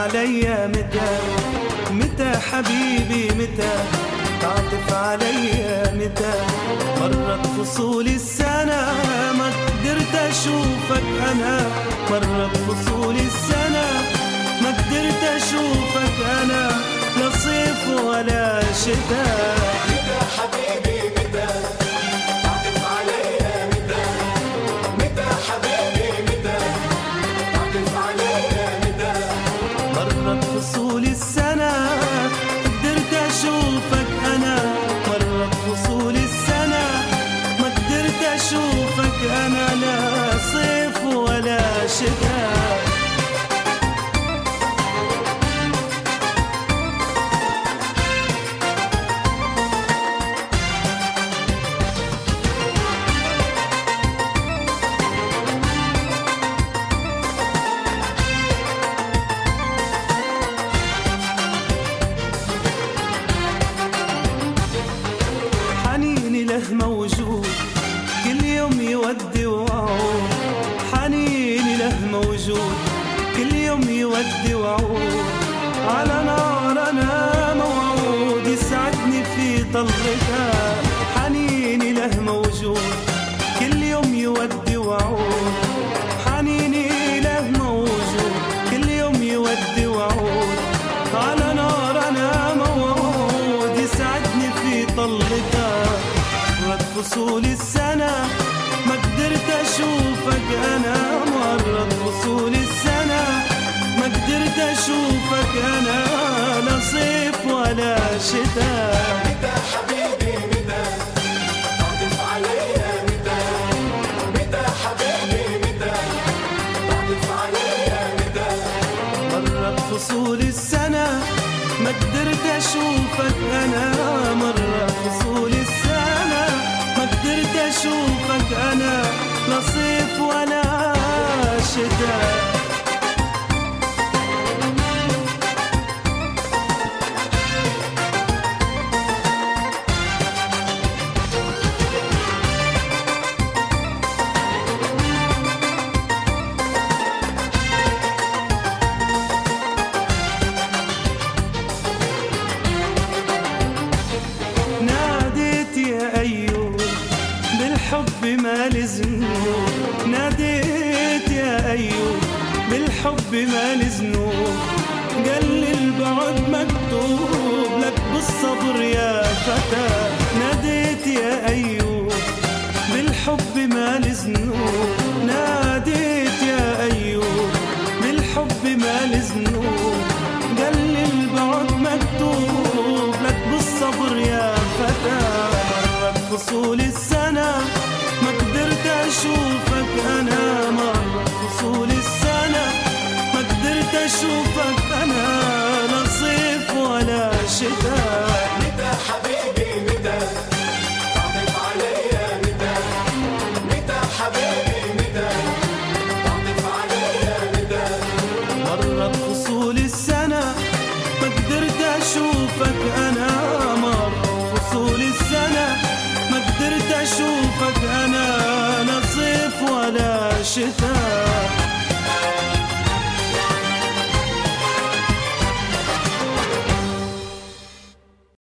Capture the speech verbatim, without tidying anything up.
عليا متى متى حبيبي متى تعطف عليا متى مرت فصول السنة ما قدرت أشوفك أنا مرت فصول السنة ما قدرت أشوفك أنا لا صيف ولا شتاء متى حبيبي متى تعطف عليا متى متى حبيبي متى تعطف عليا متى مرت فصول السنة قدرت أشوفك أنا مرت فصول السنة ما قدرت أشوفك أنا لا صيف ولا شتاء حنيني له موجود كل يوم يودي وعود حنيني له موجود كل يوم يودي وعود على نار أنا موعود يسعدني في طلتها حنيني له موجود كل يوم يودي وعود حنيني له موجود كل يوم يودي وعود على نار أنا موعود يسعدني في طلتها مرت فصول السنة ما قدرت أشوفك أنا مرت فصول السنة ما قدرت أشوفك أنا لا صيف ولا شتاء متى حبيبي متى تعطف عليا متى متى حبيبي متى تعطف عليا متى مرت فصول السنة ما قدرت أشوفك أنا مرت فصول السنة ما قدرت أشوفك أنا لا صيف ولا شتاء ناديت يا أيوب بالحب ما لزنوب ناديت يا أيوب بالحب ما لزنوب قال لي البعد مكتوب لك بالصبر يا فتى ناديت يا أيوب بالحب ما لزنوب ناديت يا أيوب بالحب ما لزنوب قال لي البعد مكتوب لك بالصبر يا فتى مرت فصول السنة ما قدرت أشوفك أنا مرت فصول السنة ما قدرت أشوفك أنا لا صيف ولا شتاء متى حبيبي متى تعطف عليا متى متى حبيبي متى تعطف عليا متى مرت فصول السنة ما قدرت أشوفك أنا مرت فصول السنة ما قدرت أشوفك أنا لا صيف ولا شتاء